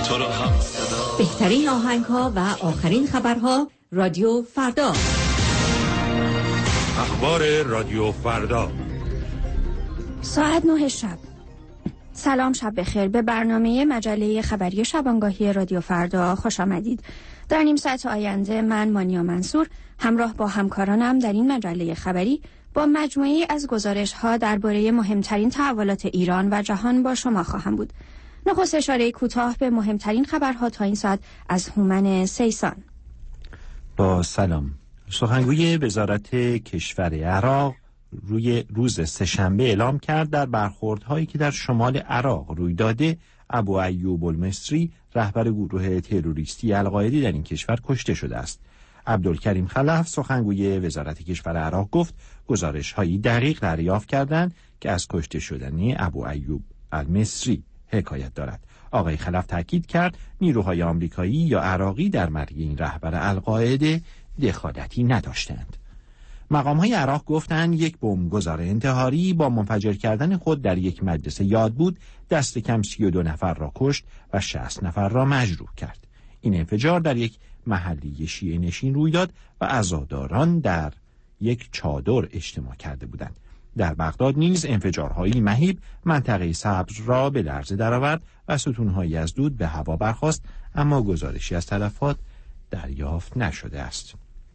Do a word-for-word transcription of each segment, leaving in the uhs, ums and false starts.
تو رو هم صدا. بهترین آهنگ‌ها و آخرین خبرها رادیو فردا. اخبار رادیو فردا ساعت نه شب. سلام، شب بخیر. به برنامه مجله خبری شبانگاهی رادیو فردا خوش آمدید. در نیم ساعت آینده من مانیا منصور همراه با همکارانم در این مجله خبری با مجموعه‌ای از گزارش‌ها درباره مهمترین تحولات ایران و جهان با شما خواهم بود. نخست اشاره کوتاه به مهمترین خبرها تا این ساعت از هومن سیسان. با سلام. سخنگوی وزارت کشور عراق روی روز سه‌شنبه اعلام کرد در برخوردهایی که در شمال عراق روی داده، ابو ایوب المصری رهبر گروه تروریستی القاعده در این کشور کشته شده است. عبدالکریم خلف سخنگوی وزارت کشور عراق گفت گزارش‌هایی دقیق دریافت کردند که از کشته شدن ابو ایوب المصری حکایت دارد. آقای خلف تاکید کرد نیروهای آمریکایی یا عراقی در مرگ این رهبر القاعده دخالتی نداشتند. مقام‌های عراق گفتند یک بمبگذار انتحاری با منفجر کردن خود در یک مدرسه یاد بود دست کم سی و دو نفر را کشت و شصت نفر را مجروح کرد. این انفجار در یک محلی شیعه نشین روی داد و عزاداران در یک چادر اجتماع کرده بودند. در بغداد نیز انفجارهایی مهیب منطقه سبز را به لرزه درآورد و ستونهایی از دود به هوا برخاست، اما گزارشی از تلفات دریافت نشده است.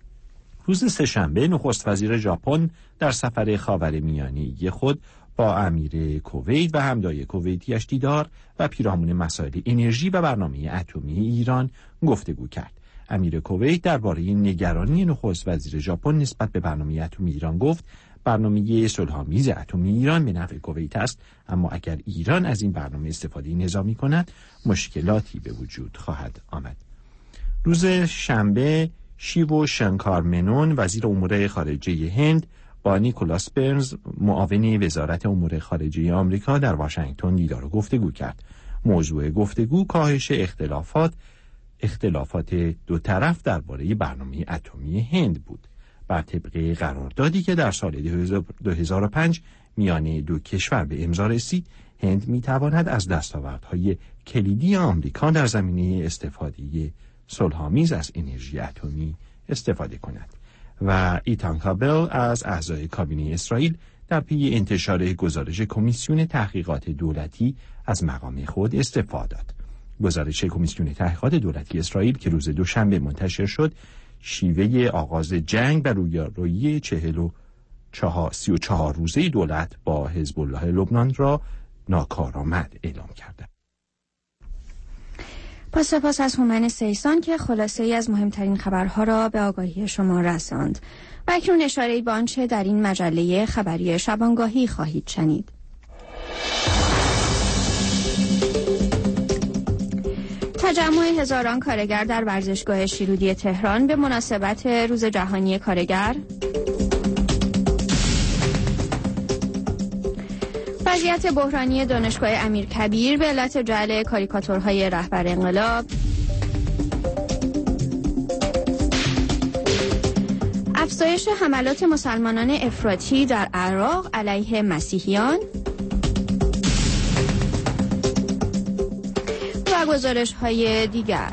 روز سه‌شنبه نخست وزیر ژاپن در سفر خاورمیانه‌ای خود با امیر کویت و همدای کویتیش دیدار و پیرامون مسائل انرژی و برنامه اتمی ایران گفتگو کرد. امیر کویت درباره نگرانی نخست وزیر ژاپن نسبت به برنامه اتمی ایران گفت برنامه صلح‌آمیز اتمی ایران به نفع کویت است، اما اگر ایران از این برنامه استفاده نظامی کند مشکلاتی به وجود خواهد آمد. روز شنبه شیو شنکار منون وزیر امور خارجه هند با نیکولاس برنز معاون وزارت امور خارجه آمریکا در واشنگتن دیدار و گفتگو کرد. موضوع گفتگو کاهش اختلافات اختلافات دو طرف درباره برنامه اتمی هند بود. بر طبق قراردادی که در سال دو هزار و پنج میان دو کشور به امضا رسید، هند میتواند از دستاوردهای کلیدی آمریکا در زمینه استفاده صلح‌آمیز از انرژی اتمی استفاده کند. و ایتان کابل از اعضای کابینه اسرائیل در پی انتشار گزارش کمیسیون تحقیقات دولتی از مقام خود استعفا داد. گزارش کمیسیون تحقیقات دولتی اسرائیل که روز دوشنبه منتشر شد، شیوه آغاز جنگ و رویارویی چهل و چهار سی و چهار روزه دولت با حزب الله لبنان را ناکارآمد اعلام کرده. با سپاس از هومن سیسان که خلاصه ای از مهمترین خبرها را به آگاهی شما رساند. و اکنون اشاره‌ای به آنچه در این مجله خبری شبانگاهی خواهید شنید. تجمع هزاران کارگر در ورزشگاه شیرودی تهران به مناسبت روز جهانی کارگر. وضعیت بحرانی دانشگاه امیرکبیر به علت جعل کاریکاتورهای رهبر انقلاب. افزایش حملات مسلمانان افراطی در عراق علیه مسیحیان و گزارش‌های دیگر.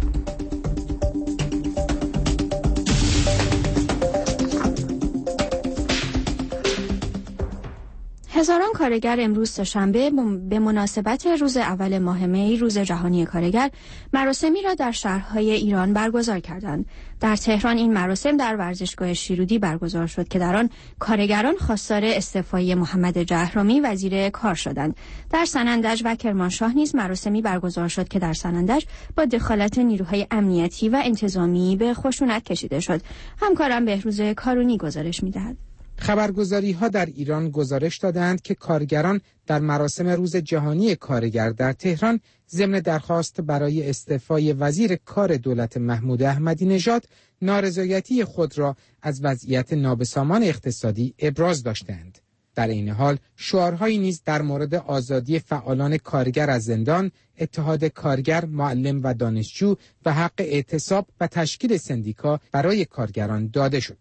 هزاران کارگر امروز سه‌شنبه به مناسبت روز اول ماه می، روز جهانی کارگر، مراسمی را در شهرهای ایران برگزار کردند. در تهران این مراسم در ورزشگاه شیرودی برگزار شد که در آن کارگران خواستار استعفای محمد جهرمی وزیر کار شدند. در سنندج و کرمانشاه نیز مراسمی برگزار شد که در سنندج با دخالت نیروهای امنیتی و انتظامی به خشونت کشیده شد. همکارم بهروز کارونی گزارش می‌دهد. خبرگزاری‌ها در ایران گزارش دادند که کارگران در مراسم روز جهانی کارگر در تهران ضمن درخواست برای استعفای وزیر کار دولت محمود احمدی نژاد نارضایتی خود را از وضعیت نابسامان اقتصادی ابراز داشتند. در این حال شعارهایی نیز در مورد آزادی فعالان کارگر از زندان، اتحاد کارگر، معلم و دانشجو و حق اعتصاب و تشکیل سندیکا برای کارگران داده شد.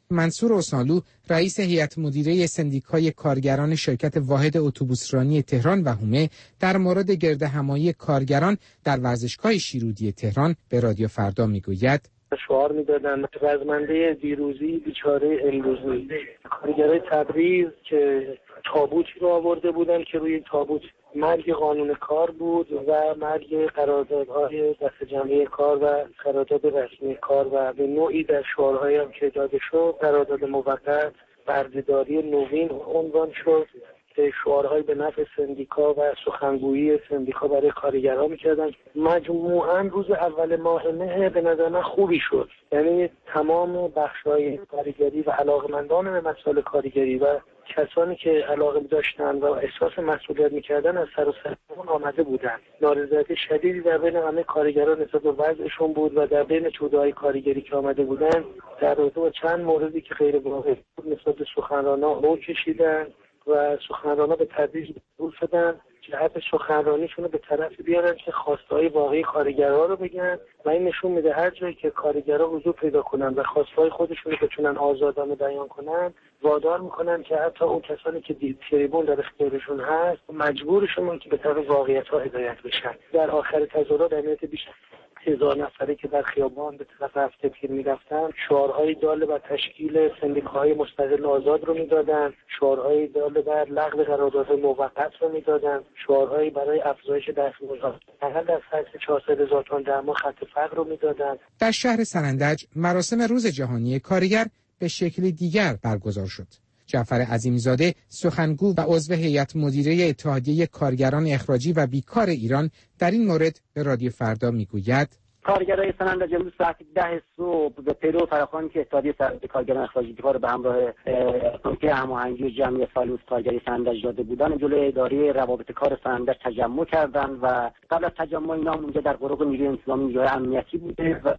منصور اسنالو رئیس هیئت مدیره سندیکای کارگران شرکت واحد اتوبوسرانی تهران و هومه در مورد گردهمایی کارگران در ورزشگاه شیرودی تهران به رادیو فردا میگوید: شعار میدادن رزمنده دیروزی بیچاره امروزی. کارگرای تبریز که تابوتی رو آورده بودن که روی تابوت مرگ قانون کار بود و مرگ قراردادهای دست جمعی کار و قرارداد رسمی کار و به نوعی در شعارهایی هم که داده شد قرارداد موقت بردهداری نوین عنوان شد که شعارهایی به نفع سندیکا و سخنگویی سندیکا برای کارگران میکردن. مجموعاً روز اول ماه مه به نظر من خوبی شد، یعنی تمام بخش‌های کارگری و علاقمندان به مسائل کارگری و کسانی که علاقه داشتن و احساس مسئولیت میکردن از سر و سرمون آمده بودن. نارضایتی شدیدی در بین همه کارگران نسبت به وضعشون بود و در بین توده‌های کارگری که آمده بودن در رابطه با چند موردی که غیر واقعی بود نسبت به سخنران‌ها رو کشیدن و سخنران‌ها به تدریج دور شدن جهت سخنرانیشون رو به طرف بیارن که خواسته‌های واقعی کارگرها رو بگن و این نشون میده هر جایی که کارگرها حضور پیدا کنن و خواسته‌های خودشون رو بتونن آزادانه بیان کنن، وادار میکنن که حتی اون کسانی که تریبون در اختیارشون هست مجبورشون که به طرف واقعیت‌ها هدایت بشن. در آخر تظاهرات اهمیت بیشتر هزار نفره که در خیابان به طرف هفته پیر میرفتن شعارهای دال بر تشکیل سندیکاهای مستقل آزاد رو میدادن، شعارهای دال بر لغو قرارداد موقت رو میدادن، شعارهایی برای افزایش دستمزد حداقل از سطح چهارصد هزار تومان در ماه خط فقر رو میدادن. در شهر سنندج مراسم روز جهانی کارگر به شکل دیگر برگزار شد. جعفر عظیم‌زاده سخنگو و عضو هیئت مدیره اتحادیه کارگران اخراجی و بیکار ایران در این مورد به رادیو فردا میگوید: کارگرای سنندج امروز ساعت ده صبح به پیرو فراخوانی که اتحادیه کارگران اخراجی بیکار به همراه کمیته هماهنگی جمعی فعالان کارگری سنندج داده بودن جلوی اداره روابط کار سنندج تجمع کردند و قبل از تجمع اینا اونجا در قرق نیروی انتظامی نیروی امنیتی بوده و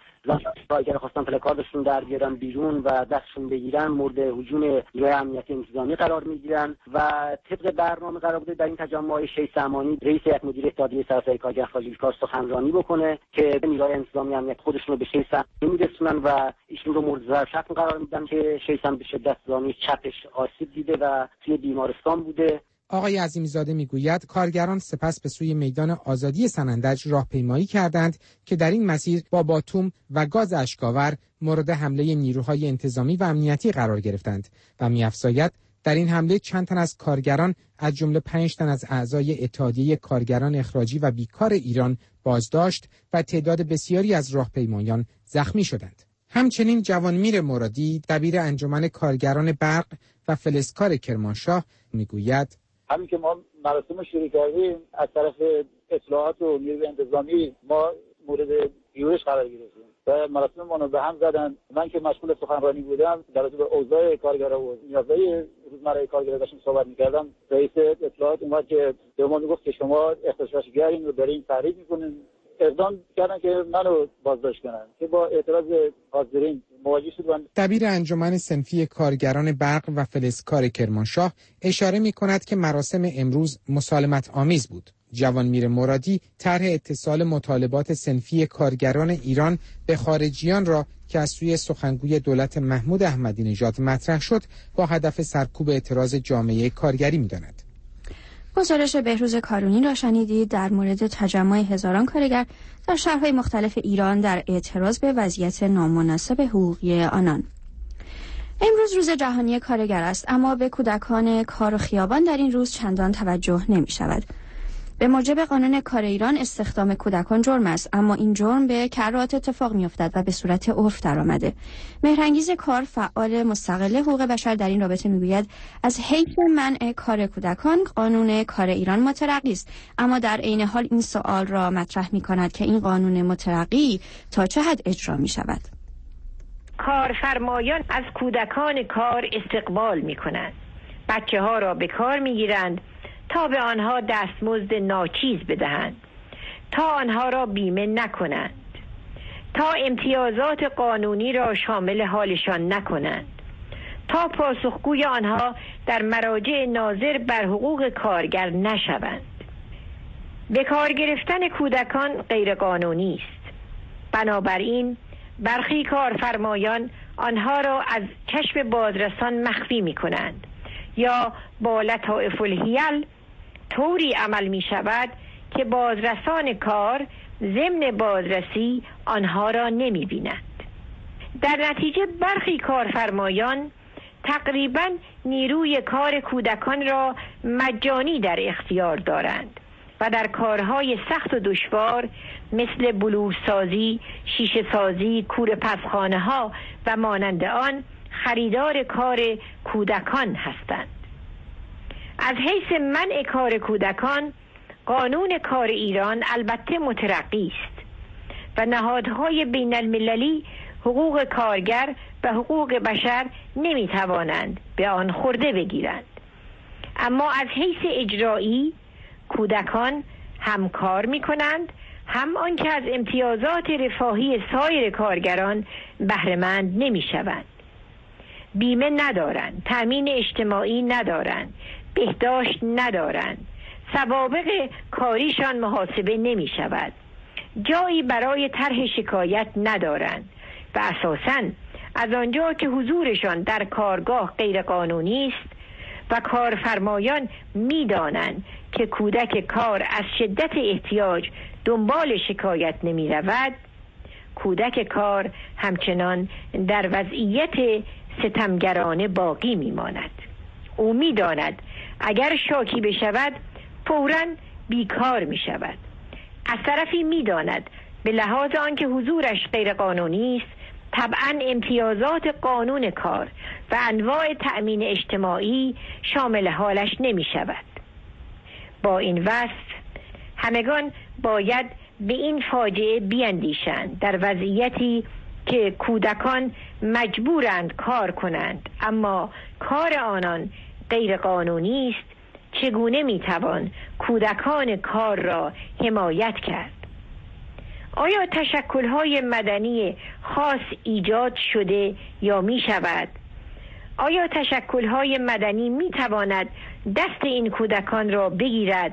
کارگر خواستن پلکاردشون در بیارن بیرون و دستشون بگیرن، مورد هجوم نیروی امنیتی انتظامی قرار میگیرن و طبق برنامه قرار بوده در این تجمع شیخ سمانی رئیس هیئت مدیره اتحادیه سراسری کارگر اخراجی بیکار سخنرانی بکنه که نیروی انتظامی امنیت خودشون رو به شیخ سمانی میرسونن و ایشون رو مورد ضرر شتم قرار میدن که شیخ سمانی به شدت زانی چپش آسیب دیده و توی بیمارستان بوده. آقای عظیم‌زاده میگوید کارگران سپس به سوی میدان آزادی سنندج راهپیمایی کردند که در این مسیر با باتوم و گاز اشک‌آور مورد حمله نیروهای انتظامی و امنیتی قرار گرفتند و می‌افزاید در این حمله چند تن از کارگران از جمله پنج تن از اعضای اتحادیه کارگران اخراجی و بیکار ایران بازداشت و تعداد بسیاری از راهپیمایان زخمی شدند. همچنین جوانمیر مرادی دبیر انجمن کارگران برق و فلزکار کرمانشاه میگوید همین که ما مراسم شروع کردیم از طرف اطلاعات و نیروی انتظامی ما مورد یورش قرار گرفتیم و مراسم ما رو به هم زدن. من که مشغول سخنرانی بودم در رابطه با اوضاع کارگرها و نیازهای روزمره کارگرها داشتم صحبت می‌کردم، رئیس اطلاعات اومد که به ما میگفت که شما اختشاشگرین رو دارین تحریک می‌کنین. اقدام کردن که منو بازداشت کنن که با اعتراض حاضرین مواجه شدن. دبیر انجمن صنفی کارگران برق و فلزکار کرمانشاه اشاره می‌کند که مراسم امروز مسالمت آمیز بود. جوانمیر مرادی طرح اتصال مطالبات صنفی کارگران ایران به خارجیان را که از سوی سخنگوی دولت محمود احمدی نژاد مطرح شد با هدف سرکوب اعتراض جامعه کارگری می‌داند. گزارش بهروز کارونی را شنیدید در مورد تجمع هزاران کارگر در شهرهای مختلف ایران در اعتراض به وضعیت نامناسب حقوقی آنان. امروز روز جهانی کارگر است، اما به کودکان کار و خیابان در این روز چندان توجه نمی شود. به موجب قانون کار ایران استخدام کودکان جرم است، اما این جرم به کرات اتفاق می‌افتد و به صورت عرف درآمده. مهرانگیز کار فعال مستقل حقوق بشر در این رابطه میگوید از حیث منع کار کودکان قانون کار ایران مترقی است، اما در عین حال این سوال را مطرح می‌کند که این قانون مترقی تا چه حد اجرا می‌شود. کارفرمایان از کودکان کار استقبال می‌کنند، بچه‌ها را به کار می‌گیرند تا به آنها دستمزد ناچیز بدهند، تا آنها را بیمه نکنند، تا امتیازات قانونی را شامل حالشان نکنند، تا پاسخگوی آنها در مراجع ناظر بر حقوق کارگر نشوند. به کار گرفتن کودکان غیر قانونی است. بنابراین برخی کارفرمایان آنها را از چشم بازرسان مخفی می کنند یا با لطائف الحیل طوری عمل می شود که بازرسان کار ضمن بازرسی آنها را نمی بینند. در نتیجه برخی کارفرمایان تقریباً نیروی کار کودکان را مجانی در اختیار دارند و در کارهای سخت و دشوار مثل بلورسازی، شیشه سازی، کوره پسخانه ها و مانند آن خریدار کار کودکان هستند. از حیث منع کار کودکان، قانون کار ایران البته مترقی است و نهادهای بین المللی حقوق کارگر و حقوق بشر نمی توانند به آن خورده بگیرند. اما از حیث اجرایی کودکان هم کار می کنند، هم آنکه از امتیازات رفاهی سایر کارگران بهره‌مند نمی شوند. بیمه ندارند، تأمین اجتماعی ندارند، بهداشت ندارند، سوابق کاریشان محاسبه نمی شود، جایی برای طرح شکایت ندارند و اساساً از آنجا که حضورشان در کارگاه غیر قانونی است و کارفرمایان می دانند که کودک کار از شدت احتیاج دنبال شکایت نمی رود، کودک کار همچنان در وضعیت ستمگرانه باقی می ماند. او می داند اگر شاکی بشود فوراً بیکار می شود. از طرفی می داند به لحاظ آنکه حضورش غیر قانونی است طبعاً امتیازات قانون کار و انواع تأمین اجتماعی شامل حالش نمی شود. با این وصف همگان باید به این فاجعه بیندیشند در وضعیتی که کودکان مجبورند کار کنند اما کار آنان غیر قانونی است. چگونه میتوان کودکان کار را حمایت کرد؟ آیا تشکل‌های مدنی خاص ایجاد شده یا می شود؟ آیا تشکل‌های مدنی می تواند دست این کودکان را بگیرد؟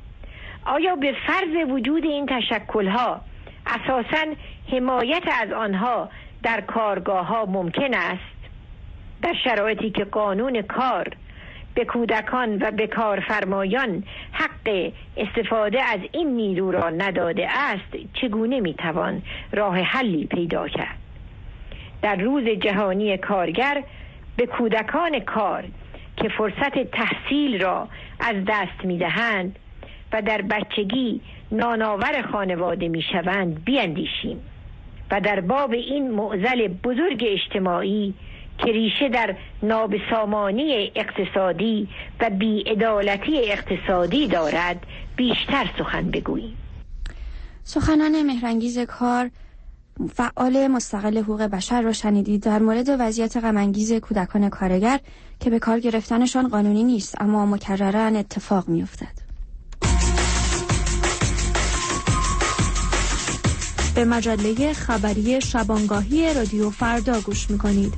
آیا به فرض وجود این تشکل‌ها اساساً حمایت از آنها در کارگاه‌ها ممکن است؟ در شرایطی که قانون کار به کودکان و به کارفرمایان حق استفاده از این نیرو را نداده است، چگونه میتوان راه حلی پیدا کرد؟ در روز جهانی کارگر به کودکان کار که فرصت تحصیل را از دست میدهند و در بچگی نانآور خانواده میشوند بیندیشیم و در باب این معضل بزرگ اجتماعی که ریشه در نابسامانی اقتصادی و بی‌عدالتی اقتصادی دارد بیشتر سخن بگوییم. سخنان مهرانگیز کار، فعال مستقل حقوق بشر را شنیدید در مورد وضعیت غم‌انگیز کودکان کارگر که به کار گرفتنشان قانونی نیست اما مکرراً اتفاق می‌افتد. به مجله خبری شبانگاهی رادیو فردا گوش می‌کنید.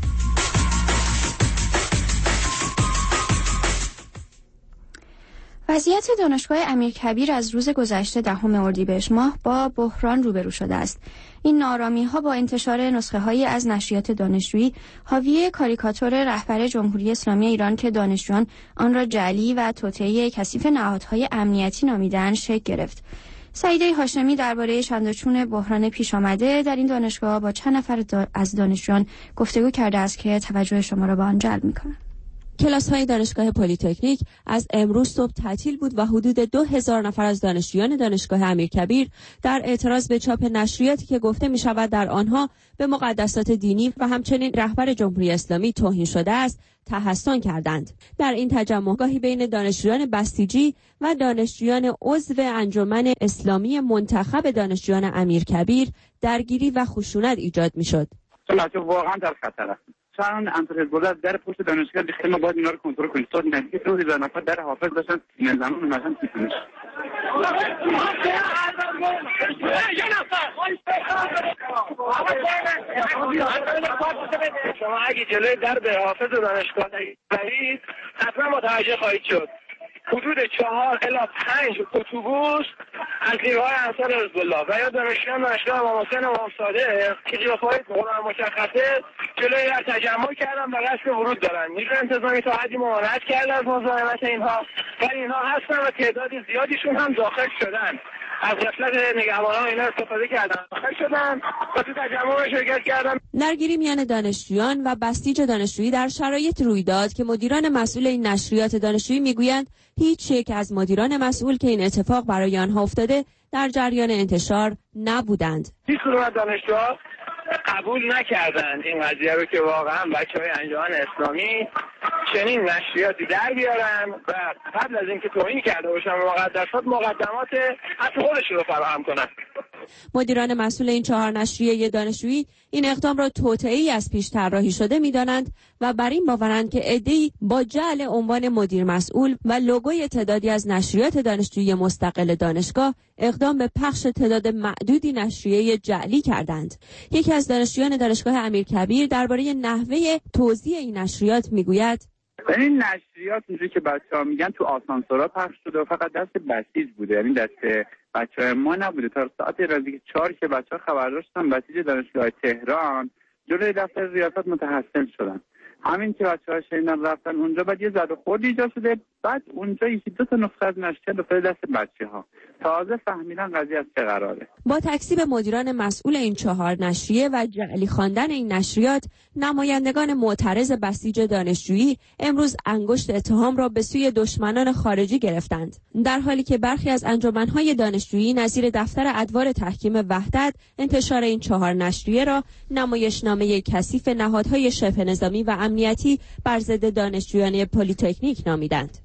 وضعیت دانشگاه امیرکبیر از روز گذشته دهم اردیبهشت ماه با بحران روبرو شده است. این ناآرامی‌ها با انتشار نسخه‌هایی از نشریات دانشجویی حاوی کاریکاتور رهبر جمهوری اسلامی ایران که دانشجویان آن را جعلی و توطئه کثیف نهادهای امنیتی نامیدند شکل گرفت. سعیده هاشمی درباره چندچون بحران پیش آمده در این دانشگاه با چند نفر از دانشجویان گفتگو کرده است که توجه شما را به آن جلب می‌کند. کلاس‌های دانشگاه پلی‌تکنیک از امروز صبح تعطیل بود و حدود دو هزار نفر از دانشجویان دانشگاه امیرکبیر در اعتراض به چاپ نشریاتی که گفته می‌شود در آنها به مقدسات دینی و همچنین رهبر جمهوری اسلامی توهین شده است، تحسن کردند. در این تجمع گاهی بین دانشجویان بستیجی و دانشجویان عضو انجمن اسلامی منتخب دانشجویان امیرکبیر درگیری و خشونت ایجاد می‌شد. واقعا در خطر است. چند انتر حزب در پشت دانشگاه دیگه ما باید اینا رو کنترل کنیم. تا نزدیک دو هزار نفر در حافظ داشتن این زمان اومدن تیپنش. شما اگه جلوی در به حافظ دانشگاه برید حتما متوجه خواهید شد. حدود چهار الی پنج اتوبوس از نیروهای انصار حزب الله و یا دانشجویان دانشگاه امام حسین امام صادق که قیافه‌های مشخصه جلوی در تجمع کردن و قصد ورود دارن. نیروی انتظامی تا حدی ممانعت کرده از مزاحمت اینها، ولی اینها هستن و تعدادی زیادیشون هم داخل شدن. از غفلت نگهبانان اینا استفاده کردن، داخل شدن و تو تجمع شرکت کردن. درگیری میان دانشجویان و بسیج دانشجویی در شرایط روی داد که مدیران مسئول این نشریات دانشجویی میگویند هیچ یک از مدیران مسئول که این اتفاق برای آنها افتاده در جریان انتشار نبودند. هیچ کدوم از دانشجوها قبول نکردند این قضیه رو که واقعا بچهای انجمن اسلامی چنین نشریاتی در بیارن و قبل از اینکه توهین کرده باشن به مقدسات مقدمات حتی خودشون رو فراهم کنن. مدیران مسئول این چهار نشریه دانشجویی این اقدام را توطئه‌ای از پیش طراحی شده می‌دانند و بر این باورند که عده‌ای با جعل عنوان مدیر مسئول و لوگوی تعدادی از نشریات دانشجویی مستقل دانشگاه اقدام به پخش تعداد معدودی نشریه جعلی کردند. یکی از دانشجویان دانشگاه امیرکبیر درباره نحوه توزیع این نشریات می‌گوید: این نشریات اینجوری که بچه‌ها میگن تو آسانسورها پخش شده و فقط دست بسیج بوده، یعنی دست بچه‌های ما نبوده. تا ساعت رازی چهار که بچه‌ها خبر داشتن بسیج دانشگاه تهران جلوی دفتر ریاست متحصل شدن. همین که بچه‌ها شنیدن رفتن اونجا، بعد یه زد و خورد ایجاد شده، بعد اونجا یکی دو تا نسخه از نشریه افتاد دست بچه‌ها. تازه فهمیدن قضیه از چه قراره. با تکذیب مدیران مسئول این چهار نشریه و جعلی خواندن این نشریات، نمایندگان معترض بسیج دانشجویی امروز انگشت اتهام را به سوی دشمنان خارجی گرفتند، در حالی که برخی از انجمن‌های دانشجویی نظیر دفتر ادوار تحکیم وحدت انتشار این چهار نشریه را نمایشنامه کثیف نهادهای شبه نظامی و امنیتی بر ضد دانشجویان پلی‌تکنیک نامیدند.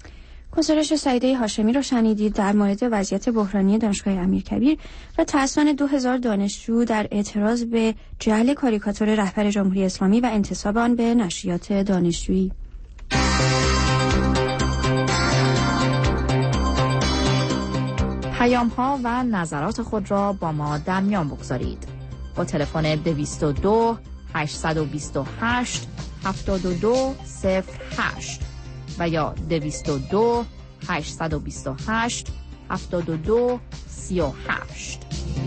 گزارش سعیده هاشمی را شنیدید در مورد وضعیت بحرانی دانشگاه امیرکبیر و تحصیل دو هزار دانشجو در اعتراض به جعل کاریکاتور رهبر جمهوری اسلامی و انتساب آن به نشریات دانشجویی. پیام ها و نظرات خود را با ما در میان بگذارید. با تلفن دویست و دو هشتصد و بیست و هشت هفتاد و دو صفر هشت و یا دویست و دو هشتصد و بیست و هشت هفتاد و دو سی و هشت.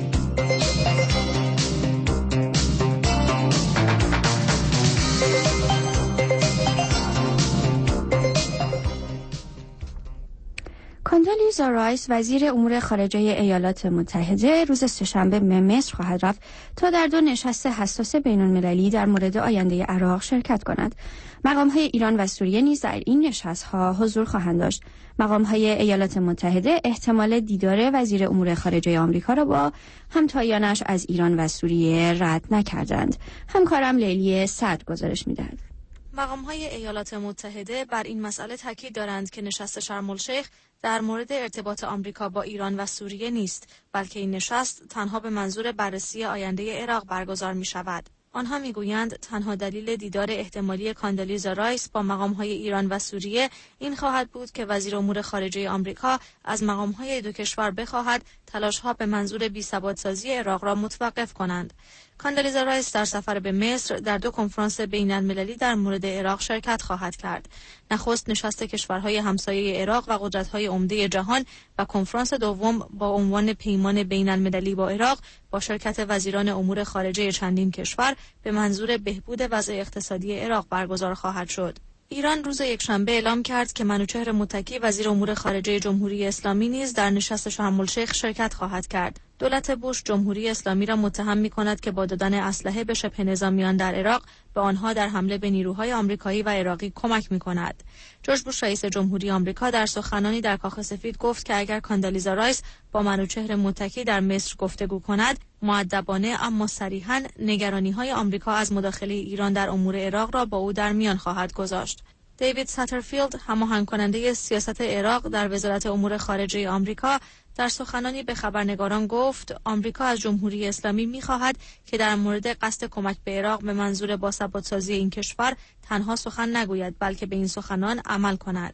کاندالیزا رایس وزیر امور خارجه ایالات متحده روز سه‌شنبه به مصر خواهد رفت تا در دو نشست حساس بین‌المللی در مورد آینده عراق شرکت کند. مقام‌های ایران و سوریه نیز در این نشست‌ها حضور خواهند داشت. مقام‌های ایالات متحده احتمال دیدار وزیر امور خارجه آمریکا را با همتایانش از ایران و سوریه رد نکردند. همکارم لیلی صدر گزارش می‌دهد. مقام‌های ایالات متحده بر این مسئله تاکید دارند که نشست شرم الشیخ در مورد ارتباط آمریکا با ایران و سوریه نیست، بلکه این نشست تنها به منظور بررسی آینده عراق برگزار می‌شود. آنها میگویند تنها دلیل دیدار احتمالی کاندالیزا رایس با مقام‌های ایران و سوریه این خواهد بود که وزیر امور خارجه آمریکا از مقام‌های دو کشور بخواهد تلاش‌ها به منظور بی‌ثبات‌سازی عراق را متوقف کنند. کاندالیزا رایس در سفر به مصر در دو کنفرانس بین‌المللی در مورد عراق شرکت خواهد کرد. نخست نشست کشورهای همسایه عراق و قدرت‌های عمده جهان و کنفرانس دوم با عنوان پیمان بین‌المللی با عراق با شرکت وزیران امور خارجه چندین کشور به منظور بهبود وضع اقتصادی عراق برگزار خواهد شد. ایران روز یکشنبه اعلام کرد که منوچهر متکی وزیر امور خارجه جمهوری اسلامی نیز در نشست شرم الشیخ شرکت خواهد کرد. دولت بوش جمهوری اسلامی را متهم می‌کند که با دادن اسلحه به شبه نظامیان در عراق به آنها در حمله به نیروهای آمریکایی و عراقی کمک می‌کند. جورج بوش رئیس جمهوری آمریکا در سخنانی در کاخ سفید گفت که اگر کاندالیزا رایس با منوچهر متکی در مصر گفتگو کند، مؤدبانه اما صریحاً نگرانی‌های آمریکا از مداخله ایران در امور عراق را با او در میان خواهد گذاشت. دیوید ساترفیلد، هماهنگ کننده سیاست عراق در وزارت امور خارجه آمریکا، در سخنانی به خبرنگاران گفت آمریکا از جمهوری اسلامی می‌خواهد که در مورد قصد کمک به عراق به منظور باثبات‌سازی این کشور تنها سخن نگوید، بلکه به این سخنان عمل کند.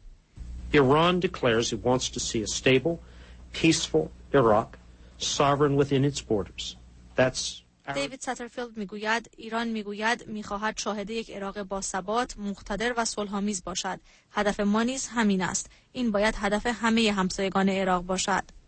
Iran declares it wants to see a stable, peaceful Iraq, sovereign within its borders. That's دیوید ساترفیلد میگوید ایران میگوید میخواهد شاهد یک عراق باثبات، مقتدر و صلح‌آمیز باشد. هدف ما نیز همین است. این باید هدف همه همسایگان عراق باشد.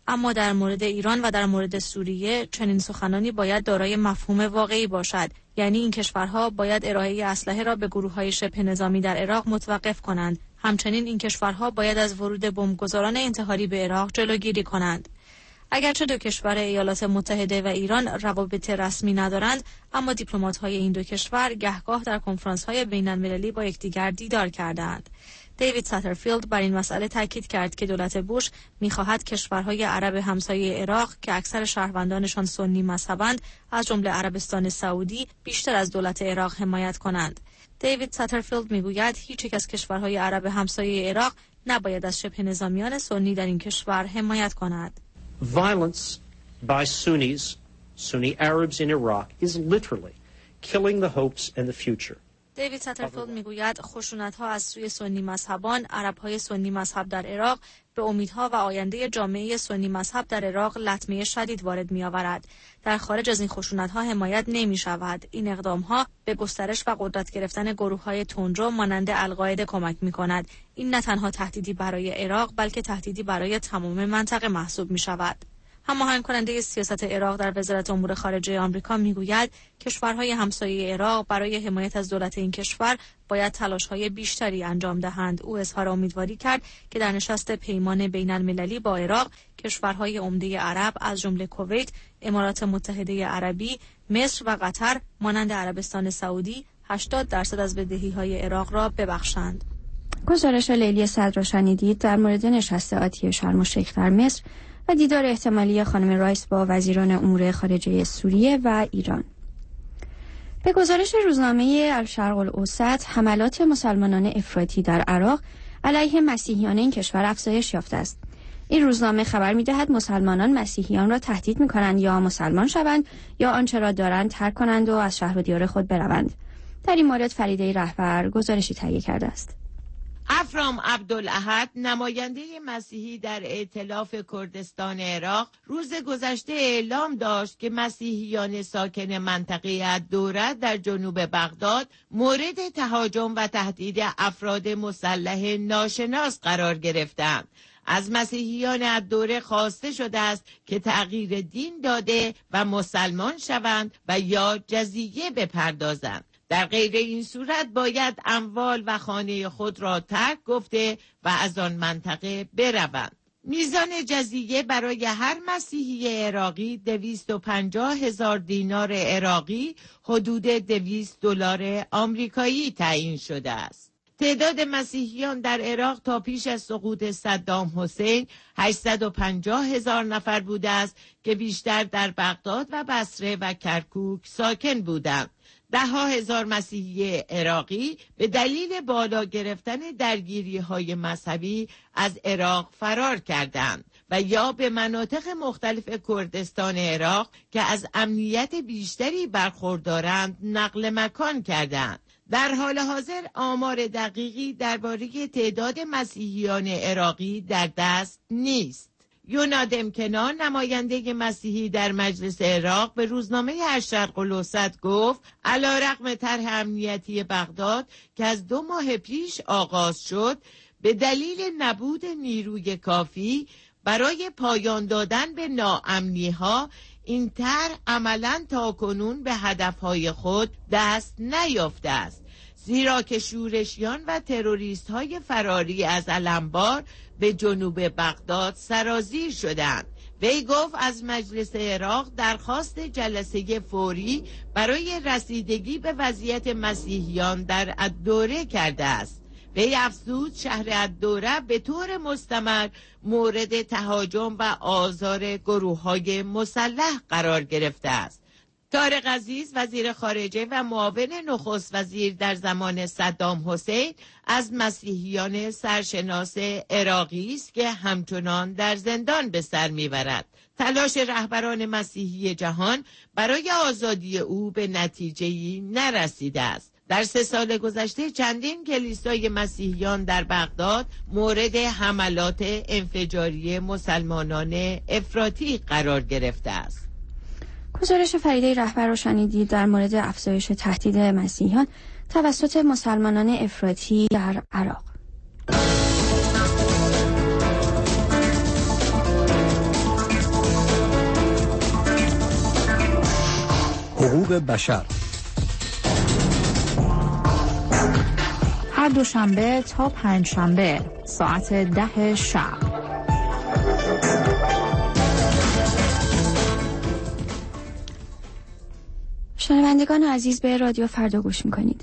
اما در مورد ایران و در مورد سوریه چنین سخنانی باید دارای مفهوم واقعی باشد، یعنی این کشورها باید ارائه اسلحه را به گروه‌های شبه نظامی در عراق متوقف کنند. همچنین این کشورها باید از ورود بمبگذاران انتحاری به عراق جلوگیری کنند. اگرچه دو کشور ایالات متحده و ایران روابط رسمی ندارند، اما دیپلمات‌های این دو کشور گهگاه در کنفرانس‌های بین‌المللی با یکدیگر دیدار کردند. دیوید ساترفیلد بر این مسئله تاکید کرد که دولت بوش می‌خواهد کشورهای عرب همسایه عراق که اکثر شهروندانشان سنی مذهبند، از جمله عربستان سعودی، بیشتر از دولت عراق حمایت کنند. دیوید ساترفیلد می‌گوید هیچ یک از کشورهای عرب همسایه عراق نباید از شبه نظامیان سنی در این کشور حمایت کند. Violence by Sunnis, Sunni Arabs in Iraq, is literally killing the hopes and the future. دیوید ساترفیلد میگوید خشونت‌ها از سوی سنی مذهبان، عرب‌های سنی مذهب در عراق، به امیدها و آینده جامعه سنی مذهب در عراق لطمه شدید وارد می‌آورد. در خارج از این خشونت‌ها حمایت نمی‌شود. این اقدام‌ها به گسترش و قدرت گرفتن گروه‌های تندرو مانند القاعده کمک می‌کند. این نه تنها تهدیدی برای عراق، بلکه تهدیدی برای تمام منطقه محسوب می‌شود. هماهنگ کننده سیاست عراق در وزارت امور خارجه آمریکا میگوید کشورهای همسایه عراق برای حمایت از دولت این کشور باید تلاش‌های بیشتری انجام دهند. او اظهار امیدواری کرد که در نشست پیمان بین‌المللی با عراق کشورهای عمده عرب از جمله کویت، امارات متحده عربی، مصر و قطر مانند عربستان سعودی هشتاد درصد از بدهی‌های عراق را ببخشند. گزارش لیلی صدر را شنیدید در مورد نشست آتی شرم الشیخ در مصر و دیدار احتمالی خانم رایس با وزیران امور خارجه سوریه و ایران. به گزارش روزنامه الشرق الاوسط، حملات مسلمانان افراطی در عراق علیه مسیحیان این کشور افزایش یافته است. این روزنامه خبر می‌دهد مسلمانان مسیحیان را تهدید می‌کنند یا مسلمان شوند یا آنچه را دارند ترک کنند و از شهر و دیار خود بروند. در این مورد فریده رهبر گزارشی تهیه کرده است. افرام عبدالاحد، نماینده مسیحی در ائتلاف کردستان عراق، روز گذشته اعلام داشت که مسیحیان ساکن منطقه الدوره در جنوب بغداد مورد تهاجم و تهدید افراد مسلح ناشناس قرار گرفتند. از مسیحیان الدوره خواسته شده است که تغییر دین داده و مسلمان شوند و یا جزیه بپردازند. در غیر این صورت باید اموال و خانه خود را ترک گفته و از آن منطقه بروند. میزان جزیه برای هر مسیحی عراقی دویست و پنجاه هزار دینار عراقی، حدود دویست دلار آمریکایی تعیین شده است. تعداد مسیحیان در عراق تا پیش از سقوط صدام حسین هشتصد و پنجاه هزار نفر بوده است که بیشتر در بغداد و بصره و کرکوک ساکن بودند. ده ها هزار مسیحی عراقی به دلیل بالا گرفتن درگیری های مذهبی از عراق فرار کردند و یا به مناطق مختلف کردستان عراق که از امنیت بیشتری برخوردارند نقل مکان کردند. در حال حاضر آمار دقیقی درباره تعداد مسیحیان عراقی در دست نیست. یونادم کنان، نماینده مسیحی در مجلس عراق، به روزنامه الشرق الاوسط گفت علیرغم طرح امنیتی بغداد که از دو ماه پیش آغاز شد، به دلیل نبود نیروی کافی برای پایان دادن به ناامنی‌ها، این طرح عملاً تاکنون به هدفهای خود دست نیافته است، زیرا که شورشیان و تروریست های فراری از علمبار به جنوب بغداد سرازیر شدند. وی گفت از مجلس عراق درخواست جلسه فوری برای رسیدگی به وضعیت مسیحیان در الدوره کرده است. وی افزود شهر الدوره به طور مستمر مورد تهاجم و آزار گروه‌های مسلح قرار گرفته است. طارق عزیز، وزیر خارجه و معاون نخست وزیر در زمان صدام حسین، از مسیحیان سرشناس عراقی است که همچنان در زندان به سر میبرد. تلاش رهبران مسیحی جهان برای آزادی او به نتیجه‌ای نرسیده است. در سه سال گذشته چندین کلیسای مسیحیان در بغداد مورد حملات انفجاری مسلمانان افراطی قرار گرفته است. گزارش فریده رهبر را شنیدید در مورد افزایش تهدید مسیحیان توسط مسلمانان افراطی در عراق. حقوق بشر. هر دوشنبه تا پنج شنبه ساعت ده شب. شنوندگان عزیز، به رادیو فردا گوش میکنید.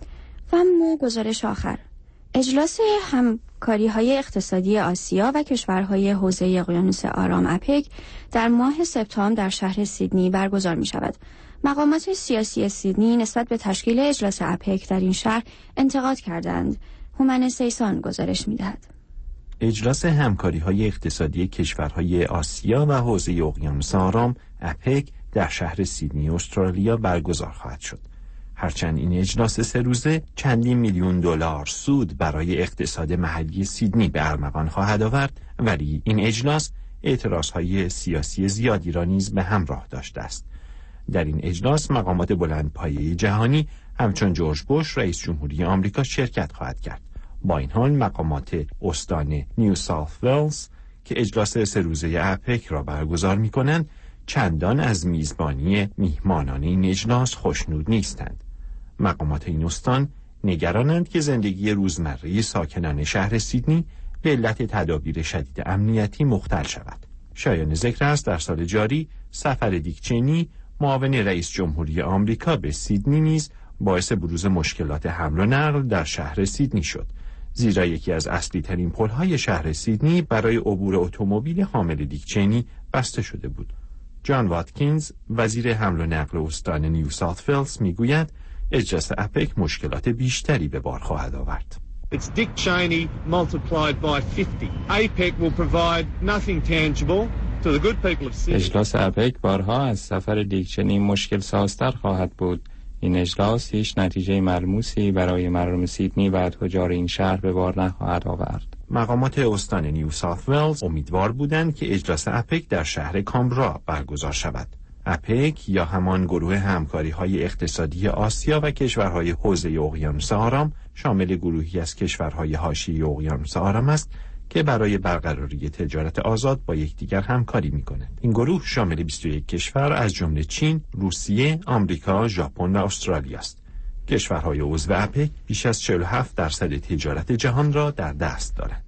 و اما گزارش آخر، اجلاس همکاری‌های اقتصادی آسیا و کشورهای حوزه اقیانوس آرام اپک در ماه سپتامبر در شهر سیدنی برگزار می‌شود. مقامات سیاسی سیدنی نسبت به تشکیل اجلاس اپک در این شهر انتقاد کردند. هومن سیسان گزارش می‌دهد. اجلاس همکاری‌های اقتصادی کشورهای آسیا و حوزه اقیانوس آرام اپک در شهر سیدنی استرالیا برگزار خواهد شد. هرچند این اجلاس سه روزه چندین میلیون دلار سود برای اقتصاد محلی سیدنی به ارمغان خواهد آورد، ولی این اجلاس اعتراضهای سیاسی زیادی را نیز به همراه داشته است. در این اجلاس مقامات بلندپایه جهانی همچون جورج بوش رئیس جمهوری آمریکا شرکت خواهد کرد. با این حال مقامات استان نیو ساوت ولز که اجلاس سه روزه اپک را برگزار می‌کنند چندان از میزبانی میهمانان این اجلاس خوشنود نیستند. مقامات این استان نگرانند که زندگی روزمره ساکنان شهر سیدنی به علت تدابیر شدید امنیتی مختل شود. شایان ذکر است در سال جاری سفر دیک چینی معاون رئیس جمهوری آمریکا به سیدنی نیز باعث بروز مشکلات حمل و نقل در شهر سیدنی شد، زیرا یکی از اصلی ترین پل‌های شهر سیدنی برای عبور اتومبیل حامل دیک چینی بسته شده بود. جان واتکینز وزیر حمل و نقل استان نیو ساوت ولز میگوید اجلاس اپک مشکلات بیشتری به بار خواهد آورد. It's Dick Cheney multiplied by fifty. APEC will provide nothing tangible to the good people of Sydney. اجلاس اپک بارها از سفر دیک چینی مشکل سازتر خواهد بود. این اجلاس هیچ نتیجه ملموسی برای مردم سیدنی و تجار این شهر به بار نخواهد آورد. مقامات استان نیو ساوت ولز امیدوار بودند که اجلاس اپک در شهر کامبرا برگزار شود. اپک یا همان گروه همکاری‌های اقتصادی آسیا و کشورهای حوزه اقیانوس آرام شامل گروهی از کشورهای حاشیه اقیانوس آرام است که برای برقراری تجارت آزاد با یکدیگر همکاری می‌کنند. این گروه شامل بیست و یک کشور از جمله چین، روسیه، آمریکا، ژاپن و استرالیا است. کشورهای عضو اپک بیش از چهل و هفت درصد تجارت جهان را در دست دارند.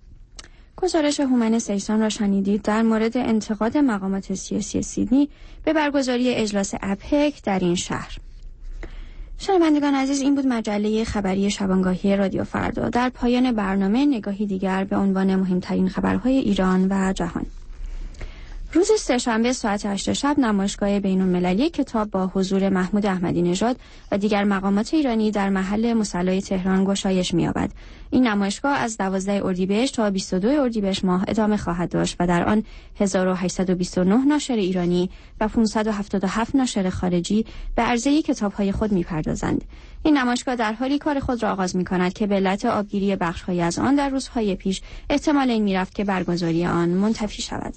گزارش هومن سیسان را شنیدید در مورد انتقاد مقامات سیاسی سیدنی به برگزاری اجلاس اپک در این شهر. شنوندگان عزیز، این بود مجله خبری شبانگاهی رادیو فردا. در پایان برنامه نگاهی دیگر به عنوان مهمترین خبرهای ایران و جهان. روز سه‌شنبه ساعت هشت شب نمایشگاه بین‌المللی کتاب با حضور محمود احمدی نژاد و دیگر مقامات ایرانی در محل مصلی تهران گشایش می‌یابد. این نمایشگاه از دوازده اردیبهشت تا بیست و دو اردیبهشت ماه ادامه خواهد داشت و در آن هزار و هشتصد و بیست و نه ناشر ایرانی و پانصد و هفتاد و هفت ناشر خارجی به عرضه کتاب‌های خود می‌پردازند. این نمایشگاه در حالی کار خود را آغاز می‌کند که به علت آبگیری بخش‌هایی از آن در روزهای پیش احتمال این می‌رفت که برگزاری آن منتفی شود.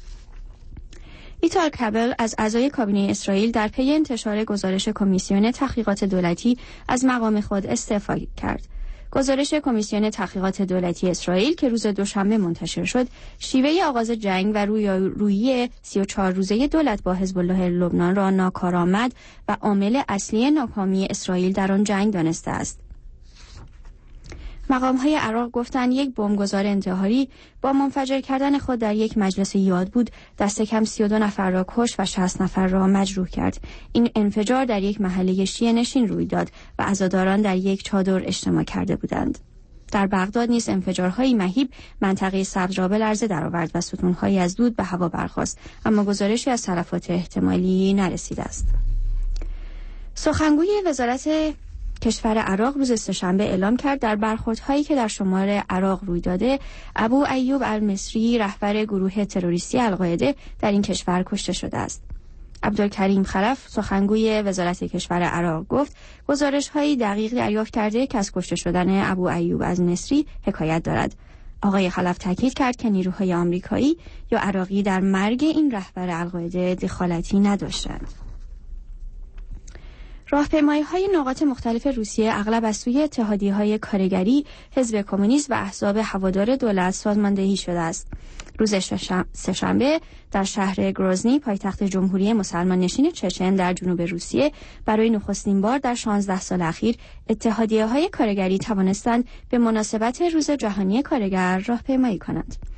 ایتال کابل از اعضای کابینه اسرائیل در پی انتشار گزارش کمیسیون تحقیقات دولتی از مقام خود استعفا کرد. گزارش کمیسیون تحقیقات دولتی اسرائیل که روز دوشنبه منتشر شد، شیوه آغاز جنگ و رویارویی سی و چهار روزه دولت با حزب الله لبنان را ناکارآمد و عامل اصلی ناکامی اسرائیل در آن جنگ دانسته است. مقام‌های عراق گفتند یک بمبگذار انتحاری با منفجر کردن خود در یک مجلس یاد بود دست کم سی و دو نفر را کشت و شصت نفر را مجروح کرد. این انفجار در یک محله شیعه نشین روی داد و عزاداران در یک چادر اجتماع کرده بودند. در بغداد نیز انفجارهای مهیب منطقه سبز را به لرزه درآورد و ستون‌هایی از دود به هوا برخاست، اما گزارشی از تلفات احتمالی نرسیده است. سخنگوی وزارت کشور عراق روز سه‌شنبه اعلام کرد در برخوردهایی که در شمال عراق روی داده، ابو ایوب المصری رهبر گروه تروریستی القاعده در این کشور کشته شده است. عبدالکریم خلف سخنگوی وزارت کشور عراق گفت گزارش‌های دقیق دریافت کرده که از کشته شدن ابو ایوب المصری حکایت دارد. آقای خلف تاکید کرد که نیروهای آمریکایی یا عراقی در مرگ این رهبر القاعده دخالتی نداشتند. راهپیمایی‌های نقاط مختلف روسیه اغلب از سوی اتحادیه‌های کارگری، حزب کمونیست و احزاب هوادار دولت سازماندهی شده است. روز سه‌شنبه در شهر گروزنی پایتخت جمهوری مسلمان نشین چچن در جنوب روسیه برای نخستین بار در شانزده سال اخیر اتحادیه‌های کارگری توانستند به مناسبت روز جهانی کارگر راهپیمایی کنند.